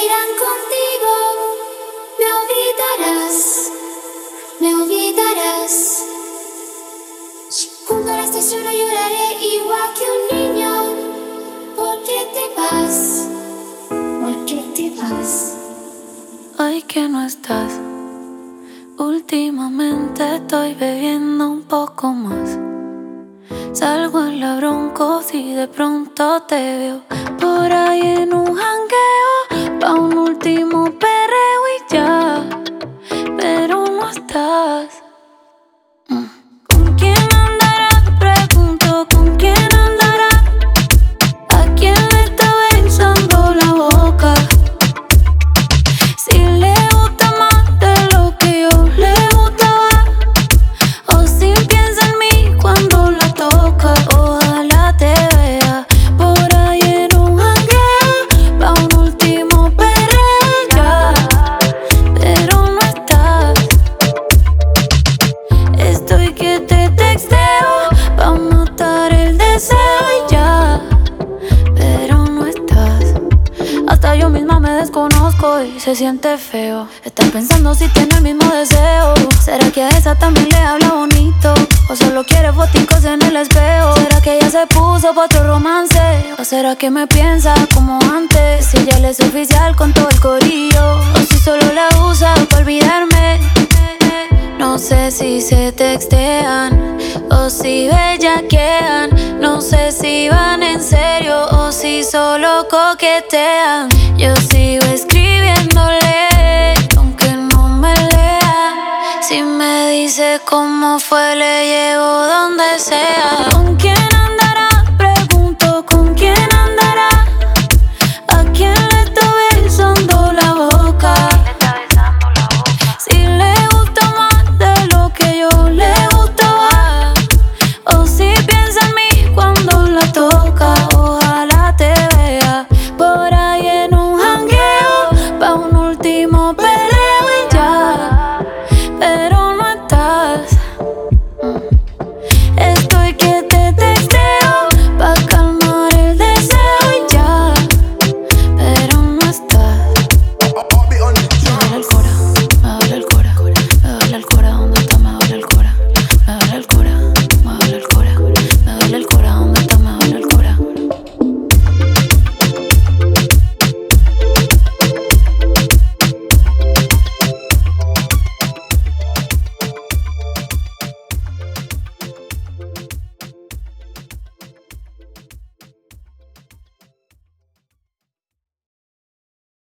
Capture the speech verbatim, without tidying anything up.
irán contigo. Me olvidarás, me olvidarás. Junto a la estación lloraré igual que un niño. ¿Por qué te vas? ¿Por qué te vas? Hoy que no estás, últimamente estoy bebiendo un poco más. Salgo en la Bronco y de pronto te veo por ahí en un jangueo, pa' un último perreo y ya, pero no estás. Mm. ¿Con quién andarás? Pregunto, ¿con quién andarás? ¿A quién le está besando la boca? Si le gusta más de lo que yo le gustaba, o si piensa en mí cuando la toca. Ojalá te vea por ahí en un jangueo, pa' un último perreo ya, pero no estás. Estoy que te texteo pa' matar el deseo y ya, pero no estás. Hasta yo misma me desconozco y se siente feo estar pensando si tiene el mismo deseo. ¿Será que a esa también le habla bonito? ¿O solo quiere foticos en el espejo? ¿Será que ella se puso pa' otro romance? ¿O será que me piensa como antes? Si ya le es oficial con todo el corillo, o si solo la usa pa' olvidarme. No sé si se textean o si bellaquean. No sé si van en serio o si solo coquetean. Yo sigo escribiéndole aunque no me lea. Si me dice cómo fue, le llevo donde sea. ¿Con quién andará?